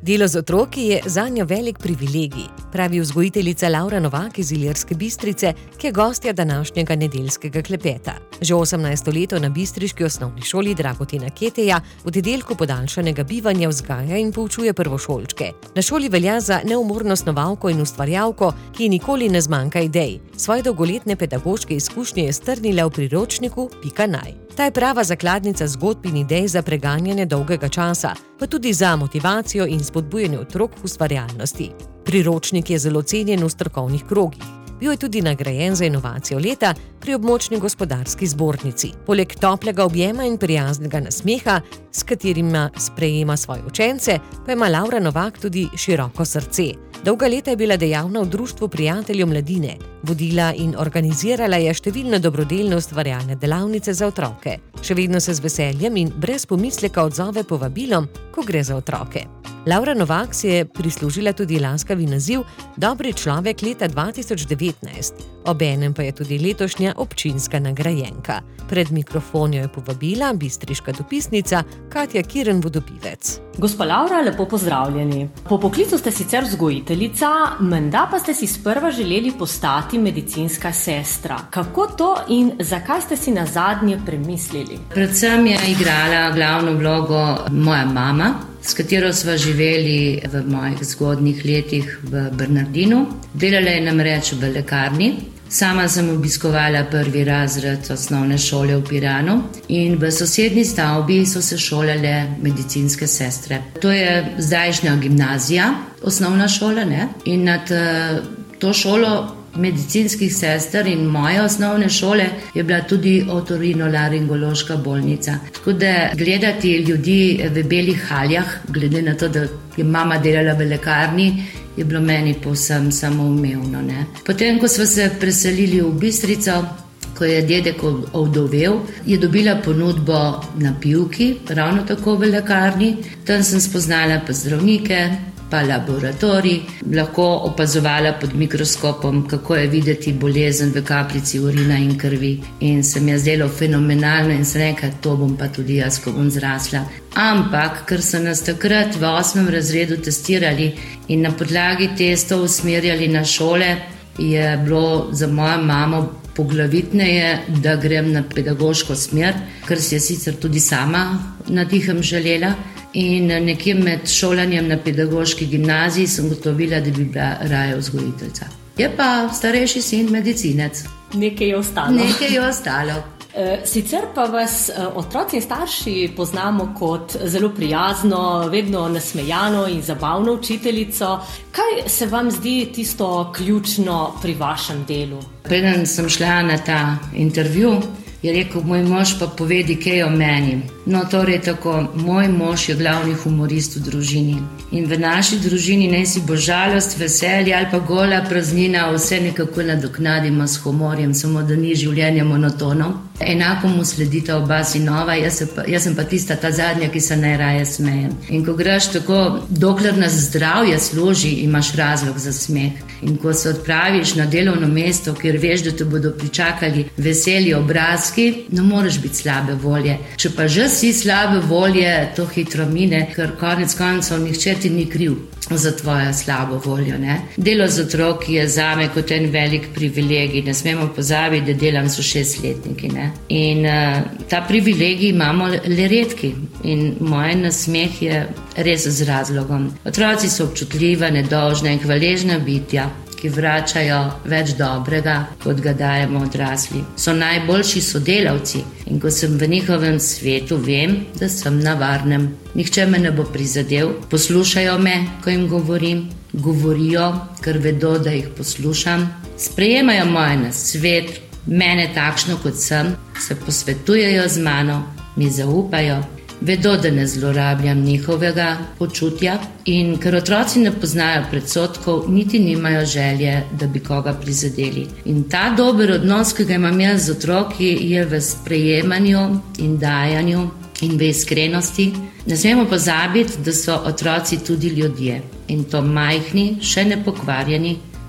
Delo z otroki je zanjo velik privilegij, pravi vzgojiteljica Laura Novak iz Ilirske Bistrice, ki je gostja današnjega nedeljskega klepeta. Že 18. leto na bistriški osnovni šoli Dragutina Keteja v oddelku podaljšanega bivanja vzgaja in poučuje prvošolčke. Na šoli velja za neumorno snovalko in ustvarjalko, ki nikoli ne zmanjka idej. Svoje dolgoletne pedagoške izkušnje je strnila v priročniku Pika naj. Ta je prava zakladnica zgodb in idej za preganjanje dolgega časa, pa tudi za motivacijo in spodbujanje otrok v ustvarjalnosti. Priročnik je zelo cenjen v strokovnih krogih. Bil je tudi nagrajen za inovacijo leta pri območni gospodarski zbornici. Poleg toplega objema in prijaznega nasmeha, s katerima sprejema svoje učence, pa ima Laura Novak tudi široko srce. Dolga leta je bila dejavna v društvu prijateljev mladine, vodila in organizirala je številne dobrodelne ustvarjalne delavnice za otroke. Še vedno se z veseljem in brez pomisleka odzove povabilom, ko gre za otroke. Laura Novak si je prislužila tudi laskavi naziv Dobri človek leta 2019, obenem pa je tudi letošnja občinska nagrajenka. Pred mikrofon jo je povabila bistriška dopisnica Katja Kirn-Vodopivec. Gospa Laura, lepo pozdravljeni. Po poklicu ste sicer vzgojiteljica, menda pa ste si sprva želeli postati medicinska sestra. Kako to in zakaj ste si nazadnje premislili? Predvsem je igrala glavno vlogo moja mama, s katero sva živeli v mojih zgodnjih letih v Bernardinu. Delala je namreč v lekarni. Sama sem obiskovala 1. razred osnovne šole v Piranu in v sosednji stavbi so se šolale medicinske sestre. To je zdajšnja gimnazija, osnovna šola, ne? In nad to šolo medicinskih sester in moje osnovne šole je bila tudi otorinolaringološka bolnica. Tako da gledati ljudi v belih haljah, glede na to, da je mama delala v lekarni, je bilo meni povsem samoumevno, ne. Potem, ko smo se preselili v Bistrico, ko je dedek ovdovel, je dobila ponudbo na Pivki, ravno tako v lekarni. Tam sem spoznala pa zdravnike, pa laboratorij, lahko opazovala pod mikroskopom, kako je videti bolezen v kapljici urina in krvi. In se mi je zdelo fenomenalno in sem rekla, to bom pa tudi jaz, ko bom zrasla. Ampak, ker so nas takrat v 8. razredu testirali in na podlagi testov usmerjali na šole, je bilo za mojo mamo poglavitneje, da grem na pedagoško smer, ker si je sicer tudi sama na tihem želela. In nekje med šolanjem na pedagoški gimnaziji sem gotovila, da bi bila raje vzgojiteljica. Je pa starejši sin medicinec. Nekaj je ostalo. Nekaj je ostalo. Sicer pa vas otroci in starši poznamo kot zelo prijazno, vedno nasmejano in zabavno učiteljico. Kaj se vam zdi tisto ključno pri vašem delu? Preden sem šla na ta intervju, je rekel moj mož, pa povedi kaj o meni. No, torej tako, moj mož je glavni humorist v družini. In v naši družini naj si bo žalost, veselje ali pa gola praznina, vse nekako nadoknadimo s humorjem, samo da ni življenje monotono. Enako mu sledita oba sinova, jaz sem pa tista ta zadnja, ki se najraje smejem. In ko greš tako, dokler nas zdravje služi, imaš razlog za smeh. In ko se odpraviš na delovno mesto, kjer veš, da te bodo pričakali veseli obrazki, ne moreš biti slabe volje. Če pa že si slabe volje, to hitro mine, ker konec koncev nihče ti ni kriv za tvojo slabo voljo, ne? Delo z otroki je zame kot en velik privilegij. Ne smemo pozabiti, da delam s 6-letniki, ne? In ta privilegij imamo le redki. In moj nasmeh je res z razlogom. Otroci so občutljiva, nedolžna in hvaležna bitja, ki vračajo več dobrega, kot ga dajemo odrasli. So najboljši sodelavci in ko sem v njihovem svetu, vem, da sem na varnem. Nihče me ne bo prizadel, poslušajo me, ko jim govorim, govorijo, ker vedo, da jih poslušam. Sprejemajo moj nasvet, mene takšno, kot sem, se posvetujejo z mano, mi zaupajo. Vedo, da ne zlorabljam njihovega počutja in ker otroci ne poznajo predsodkov, niti nimajo želje, da bi koga prizadeli. In ta dober odnos, ki ga imam jaz z otroki, je v sprejemanju in dajanju in v iskrenosti. Ne smemo pozabiti, da so otroci tudi ljudje in to majhni, še nepokvarjeni,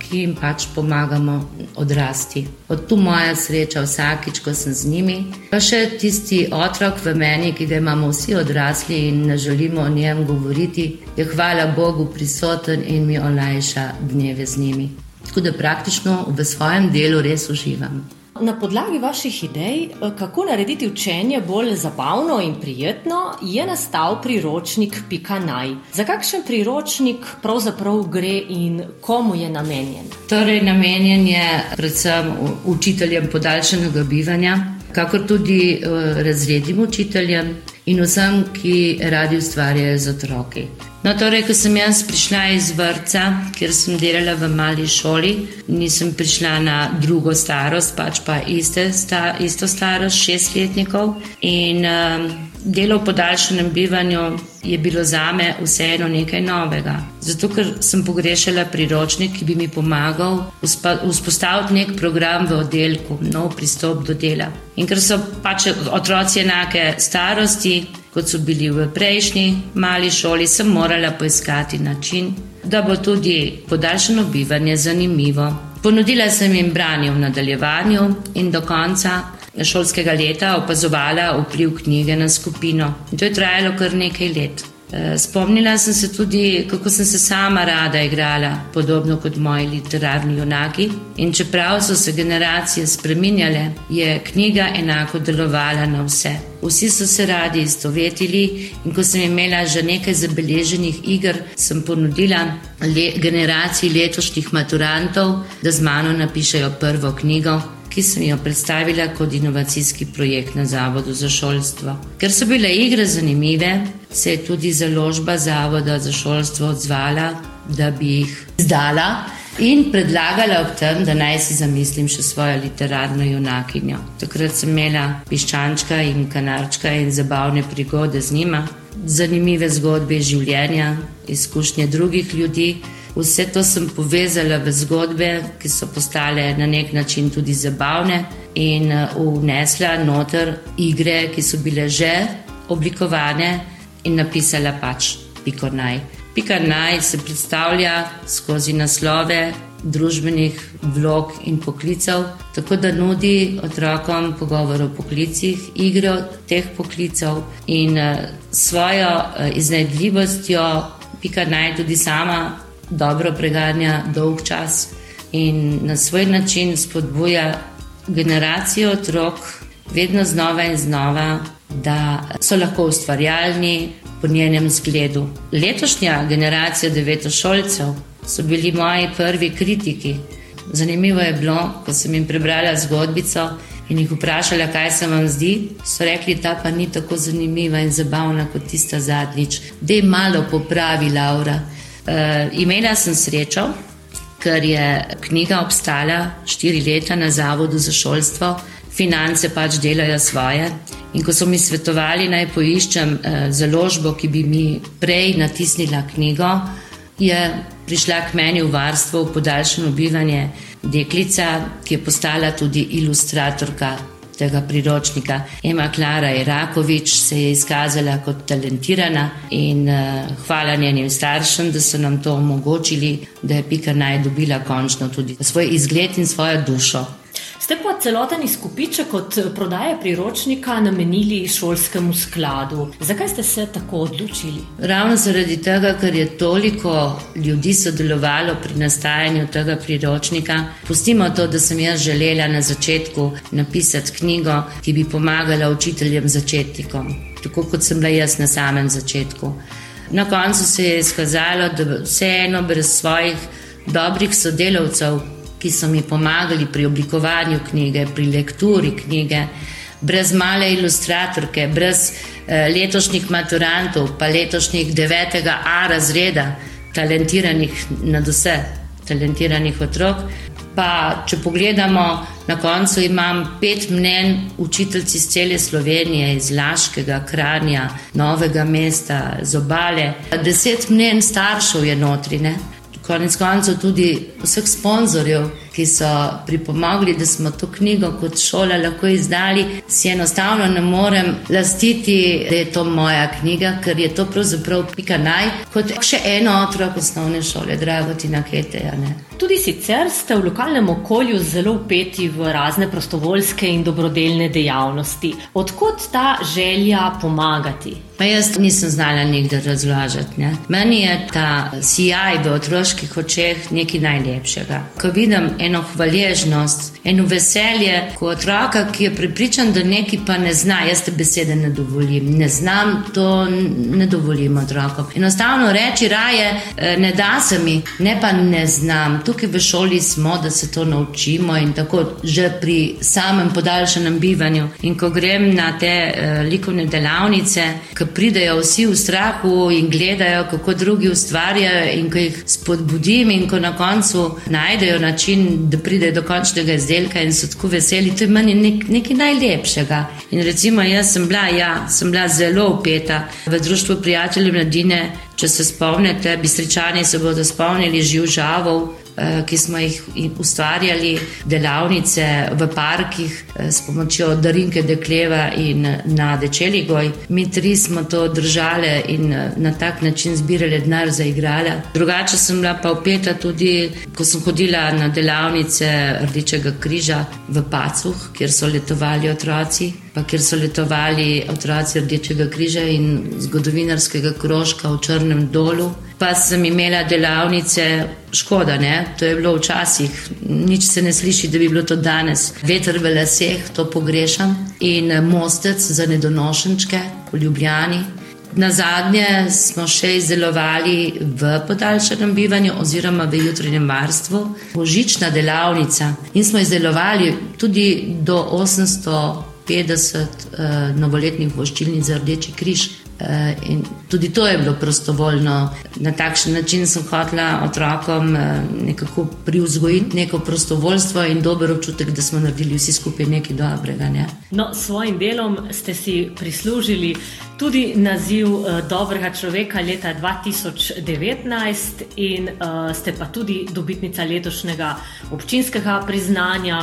ki jim pač pomagamo odrasti. Od tu moja sreča vsakič, ko sem z njimi. Pa še tisti otrok v meni, ki ga imamo vsi odrasli in ne želimo o njem govoriti, je hvala Bogu prisoten in mi olajša dneve z njimi. Tako da praktično v svojem delu res uživam. Na podlagi vaših idej, kako narediti učenje bolj zabavno in prijetno, je nastal priročnik Pika naj. Za kakšen priročnik pravzaprav gre in komu je namenjen? Torej, namenjen je predvsem učiteljem podaljšanega bivanja, kakor tudi razrednim učiteljem in vsem, ki radi ustvarjajo z otroki. No, torej, ko sem jaz prišla iz vrtca, kjer sem delala v mali šoli, nisem prišla na drugo starost, pač pa isto starost, 6-letnikov. In delo v podaljšanem bivanju je bilo zame vseeno nekaj novega. Zato, ker sem pogrešala priročnik, ki bi mi pomagal vzpostaviti nek program v oddelku, nov pristop do dela. In ker so pač otroci enake starosti, kot so bili v prejšnji mali šoli, sem morala poiskati način, da bo tudi podaljšano bivanje zanimivo. Ponudila sem jim branje v nadaljevanju in do konca šolskega leta opazovala vpliv knjige na skupino. In to je trajalo kar nekaj let. Spomnila sem se tudi, kako sem se sama rada igrala, podobno kot moji literarni junaki. In čeprav so se generacije spreminjale, je knjiga enako delovala na vse. Vsi so se radi istovetili in ko sem imela že nekaj zabeleženih iger, sem ponudila generaciji letošnjih maturantov, da z mano napišejo prvo knjigo, ki sem jo predstavila kot inovacijski projekt na Zavodu za šolstvo. Ker so bile igre zanimive, se je tudi založba Zavoda za šolstvo odzvala, da bi jih izdala in predlagala ob tem, da naj si zamislim še svojo literarno junakinjo. Takrat sem imela piščančka in kanarčka in zabavne prigode z njima, zanimive zgodbe življenja, izkušnje drugih ljudi. Vse to sem povezala v zgodbe, ki so postale na nek način tudi zabavne in vnesla noter igre, ki so bile že oblikovane in napisala pač Piko naj. Pika naj se predstavlja skozi naslove družbenih vlog in poklicev, tako da nudi otrokom pogovor o poklicih, igro teh poklicev in svojo iznajdljivostjo Pika naj tudi sama dobro preganja dolg čas in na svoj način spodbuja generacijo otrok vedno znova in znova, da so lahko ustvarjalni po njenem zgledu. Letošnja generacija devetošolcev so bili moji prvi kritiki. Zanimivo je bilo, ko sem jim prebrala zgodbico in jih vprašala, kaj se vam zdi, so rekli, ta pa ni tako zanimiva in zabavna kot tista zadnjič. Dej malo popravi, Laura. Imela sem srečo, ker je knjiga obstala 4 leta na Zavodu za šolstvo, finance pač delajo svoje. In ko so mi svetovali, naj poiščem založbo, ki bi mi prej natisnila knjigo, je prišla k meni v varstvo v podaljšano bivanje deklica, ki je postala tudi ilustratorka tega priročnika. Ema Klara Irakovič se je izkazala kot talentirana in hvala njenim staršem, da so nam to omogočili, da je Pika naj dobila končno tudi svoj izgled in svojo dušo. Ste pa celoten izkupiček od prodaje priročnika namenili šolskemu skladu. Zakaj ste se tako odločili? Ravno zaradi tega, ker je toliko ljudi sodelovalo pri nastajanju tega priročnika. Pustimo to, da sem jaz želela na začetku napisati knjigo, ki bi pomagala učiteljem začetnikom, tako kot sem bila jaz na samem začetku. Na koncu se je izkazalo, da vseeno brez svojih dobrih sodelavcev, ki so mi pomagali pri oblikovanju knjige, pri lekturi knjige, brez male ilustratorke, brez letošnjih maturantov, pa letošnjih 9A razreda, talentiranih nadvse, talentiranih otrok. Pa če pogledamo, na koncu imam 5 mnenj učiteljci iz cele Slovenije, iz Laškega, Kranja, Novega mesta, z Obale. 10 mnenj staršev je notri, ne? Konec koncev tudi vseh sponzorjev, ki so pripomogli, da smo to knjigo kot šola lahko izdali, si enostavno ne morem lastiti, da je to moja knjiga, ker je to pravzaprav pika naj, kot še eno otrok osnovne šole, Dragotina Keteja. Tudi sicer ste v lokalnem okolju zelo vpeti v razne prostovoljske in dobrodelne dejavnosti. Odkot ta želja pomagati? Pa jaz nisem znala nikdar razložiti. Meni je ta sijaj v otroških očeh nekaj najlepšega. Ko vidim eno hvaležnost, eno veselje, ko otroka, ki je prepričan, da nekaj pa ne zna, jaz te besede ne dovolim. Ne znam, to ne dovolim otrokom. Enostavno reči raje, ne da se mi, ne pa ne znam. Tukaj v šoli smo, da se to naučimo in tako že pri samem podaljšanem bivanju. In ko grem na te likovne delavnice, ko pridejo vsi v strahu in gledajo, kako drugi ustvarjajo in ko jih spodbudim in ko na koncu najdejo način, da pridejo do končnega izdelka in so tako veseli, to je meni nekaj najlepšega. In recimo jaz sem bila zelo vpeta v Društvu prijateljev mladine, če se spomnite, Bistričani se bodo spomnili Živžavov, ki smo jih ustvarjali, delavnice v parkih s pomočjo Darinke Dekleva in Nade Čeligoj. Mi tri smo to držali in na tak način zbirali denar za igrala. Drugače sem bila pa vpeta tudi, ko sem hodila na delavnice Rdečega križa v Pacuh, kjer so letovali otroci, pa kjer so letovali otroci Rdečega križa in zgodovinarskega krožka v Črnem dolu. Pa sem imela delavnice, škoda, to je bilo včasih, nič se ne sliši, da bi bilo to danes. Veter v laseh, to pogrešam, in mostec za nedonošenčke v Ljubljani. Nazadnje smo še izdelovali v podaljšanem bivanju oziroma v jutranjem varstvu božična delavnica in smo izdelovali tudi do 850 novoletnih voščilnic za Rdeči križ. In tudi to je bilo prostovoljno. Na takšen način sem hotela otrokom nekako privzgojiti neko prostovoljstvo in dober občutek, da smo naredili vsi skupaj nekaj dobrega. No, s svojim delom ste si prislužili tudi naziv dobrega človeka leta 2019 in ste pa tudi dobitnica letošnjega občinskega priznanja.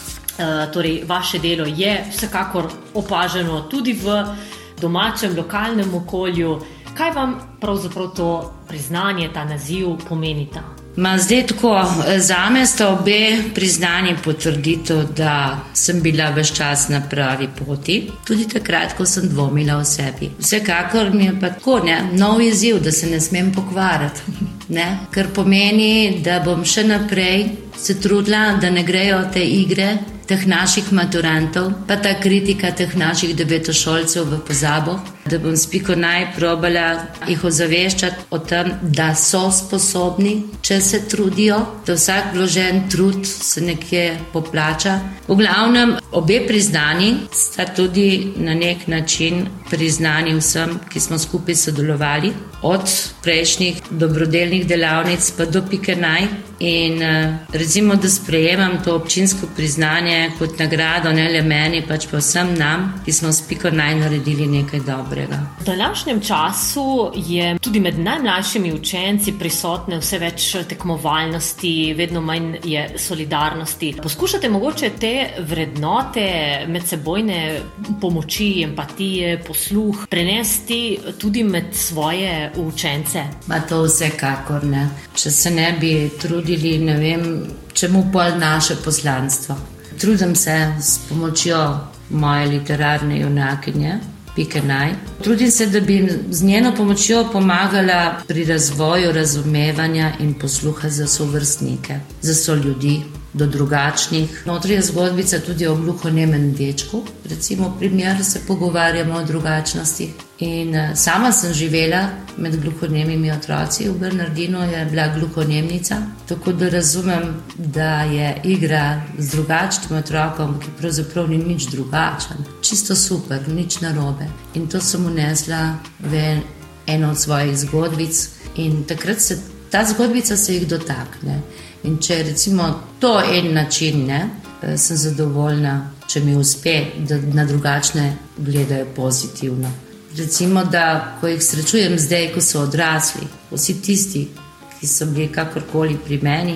Torej, vaše delo je vsekakor opaženo tudi v domačem, lokalnem okolju. Kaj vam pravzaprav to priznanje, ta naziv pomenita? Zdaj tako, zame sta obe priznanji potrditev, da sem bila ves čas na pravi poti, tudi takrat, ko sem dvomila o sebi. Vsekakor mi je pa tako, nov izziv, da se ne smem pokvariti. Kar pomeni, da bom še naprej se trudila, da ne grejo te igre teh naših maturantov, pa ta kritika teh naših devetošolcev v pozabo, da bom s piko naj probala jih ozaveščati o tem, da so sposobni, če se trudijo, da vsak vložen trud se nekje poplača. V glavnem, obe priznani sta tudi na nek način priznani vsem, ki smo skupaj sodelovali, od prejšnjih dobrodelnih delavnic pa do pike naj. In recimo, da sprejemam to občinsko priznanje kot nagrado, ne le meni, pač pa vsem nam, ki smo s piko naj naredili nekaj dobrega. V današnjem času je tudi med najmlajšimi učenci prisotne vse več tekmovalnosti, vedno manj je solidarnosti. Poskušate mogoče te vrednote medsebojne pomoči, empatije, posluh prenesti tudi med svoje učence? To vsekakor ne. Če se ne bi trudili, ne vem, čemu pol naše poslanstvo. Trudim se s pomočjo moje literarne junakinje, pike naj. Trudim se, da bi z njeno pomočjo pomagala pri razvoju razumevanja in posluha za sovrstnike, za soljudi, do drugačnih. Notri je zgodbica tudi o gluhonemem dečku. Recimo primer, se pogovarjamo o drugačnosti. In sama sem živela med gluhonemimi otroci. V Bernardinu je bila gluhonemnica, tako da razumem, da je igra z drugačnim otrokom, ki pravzaprav ni nič drugačen. Čisto super, nič narobe. In to sem unesla v eno od svojih zgodbic in takrat se ta zgodbica se jih dotakne. In če je recimo to en način, sem zadovoljna, če mi uspe, da na drugačne gledajo pozitivno. Recimo, da ko jih srečujem zdaj, ko so odrasli, vsi tisti, ki so bili kakorkoli pri meni,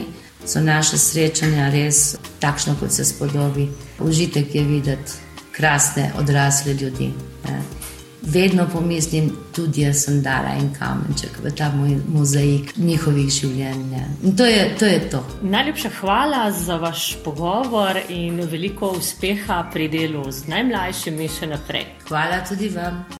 so naše srečanja res takšno, kot se spodobi. Užitek je videti krasne odrasle ljudi. Vedno pomislim, tudi jaz sem dala en kamenček v ta moj mozaik njihovih življenj. In to je to. Najlepša hvala za vaš pogovor in veliko uspeha pri delu z najmlajšimi še naprej. Hvala tudi vam.